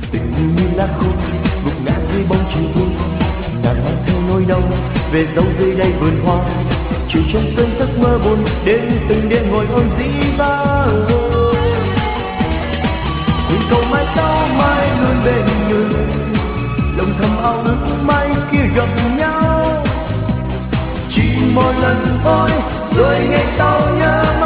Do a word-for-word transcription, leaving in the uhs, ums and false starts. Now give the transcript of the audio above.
Tình như lá khô gục ngã dưới bóng chiều thu, nàng mang theo nỗi đau về dấu dưới đây vườn hoa. Chiều trong cơn giấc mơ buồn đến từng đêm ngồi ôm dĩ vãng. Nguyện cầu mai sau mai luôn bên người, lòng thầm ao ước mai kia gặp nhau. Chỉ một lần thôi rồi ngày sau nhớ